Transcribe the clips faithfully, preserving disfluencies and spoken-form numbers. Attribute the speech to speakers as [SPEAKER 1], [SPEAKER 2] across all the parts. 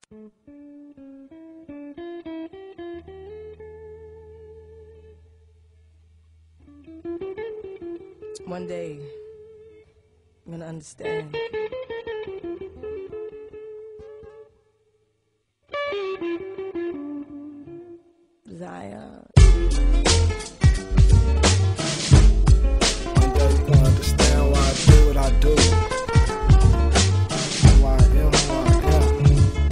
[SPEAKER 1] One day, I'm gonna understand. Zion.
[SPEAKER 2] One day you're gonna understand why I do what I do. Why I am who I am.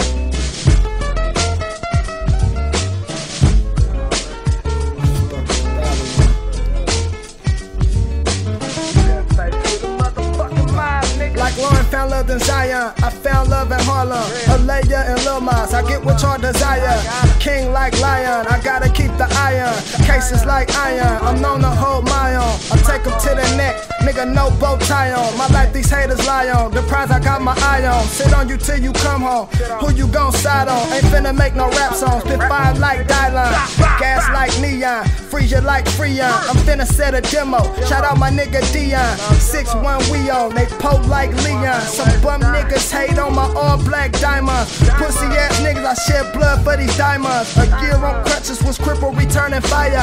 [SPEAKER 2] Like Lauren found love in Zion, I found love in Harlem. Alaya and Lil Mas, I get what y'all desire. King like lion, I gotta keep the iron. Cases like iron, I'm known to hold my own. I take them to the neck, nigga no bow tie on. My life these haters lie on, the prize I got my eye on. Sit on you till you come home, who you gon' side on? Ain't finna make no rap songs, spit fire like Dylan. Gas like neon, freeze you like Freon. I'm finna set a demo, shout out my nigga Dion. six one we on, they poke like Leon. Some bum niggas hate on my all black diamonds. Pussy ass niggas, I shed blood for these diamonds. A year on crutches was crippled, returning fire.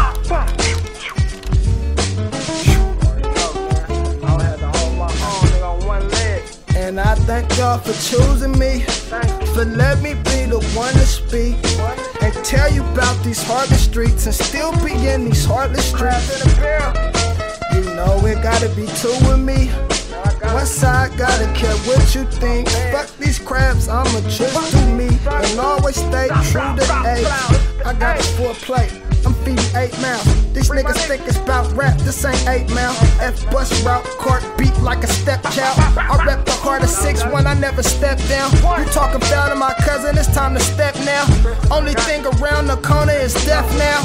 [SPEAKER 2] And I thank y'all for choosing me, for letting me be the one to speak and tell you about these heartless streets and still be in these heartless streets. You know it gotta be two with me. One side gotta care what you think. Fuck these crabs, I'ma just do me and always stay true to eight. I got a full plate, I'm feeding eight mouths. These niggas think it's about rap, this ain't eight mouth. F bus route, court beat like a stepchild. I rep the heart of six one, I never step down. You talking foul to my cousin, it's time to step now. Only thing around the corner is death now.